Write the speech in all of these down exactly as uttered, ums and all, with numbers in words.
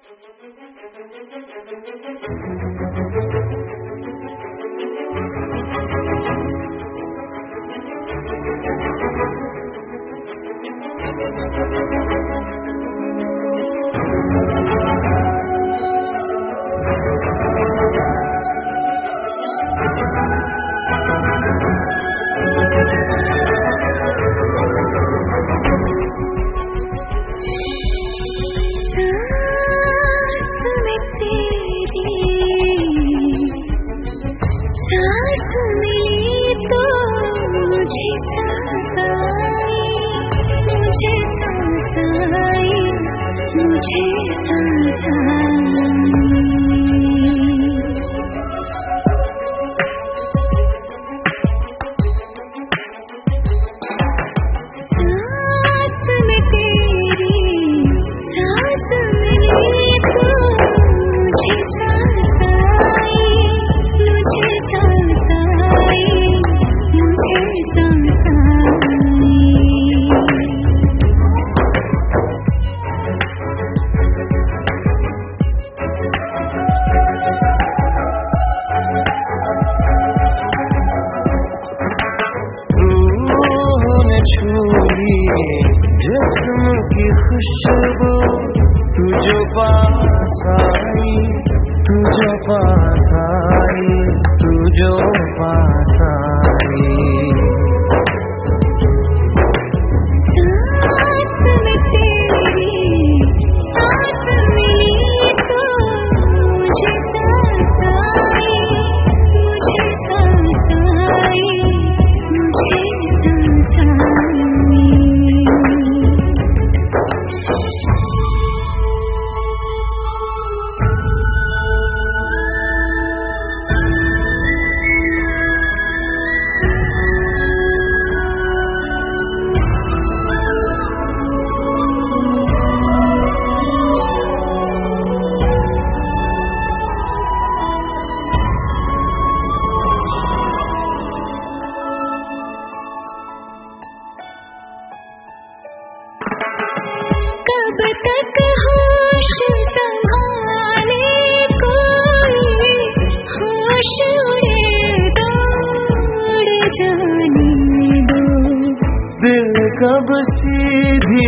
कब सीधी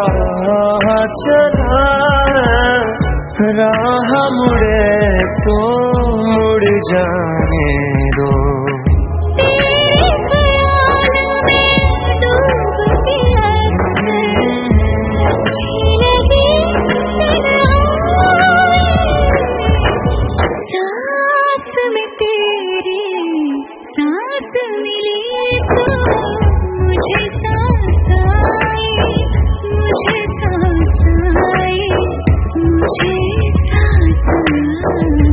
राह चला, राह मुड़े तो मुड़ जाने दो। सांस में तेरी सांस मिली तो मुझे सांस आई, मुझे सांस आई, मुझे सांस आई।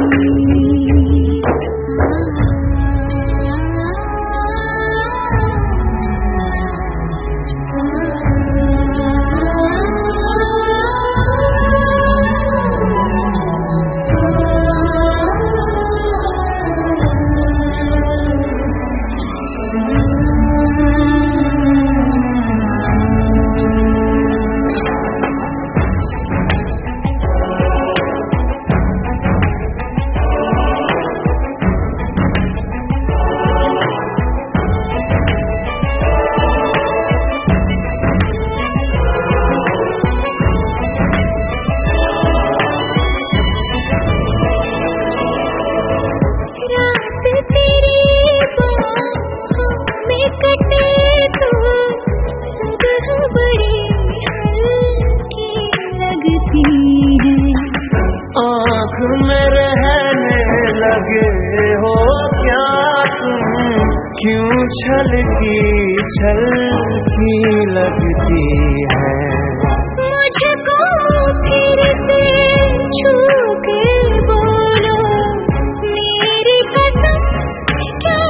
आँख में रहने लगे हो क्या तुम, क्यों छलकी छलकी लगती है। मुझको फिर से छू के बोलो मेरी कसम क्या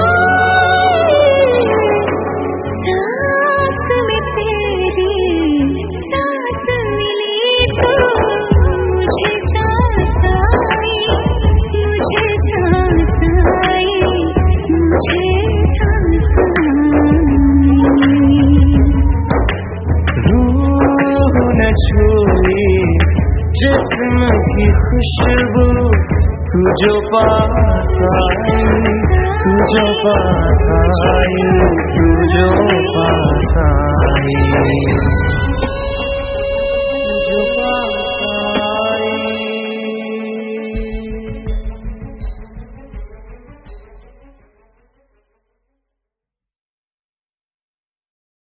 खाए। सांस में तेरी सांस मिली तो मुझे सांस आई, मुझे सांस आई, मुझे सांस आई। रूह न छुई जिस्म की खुशबू तू जो पास आई, तू जो पास आई, तू जो पास आई।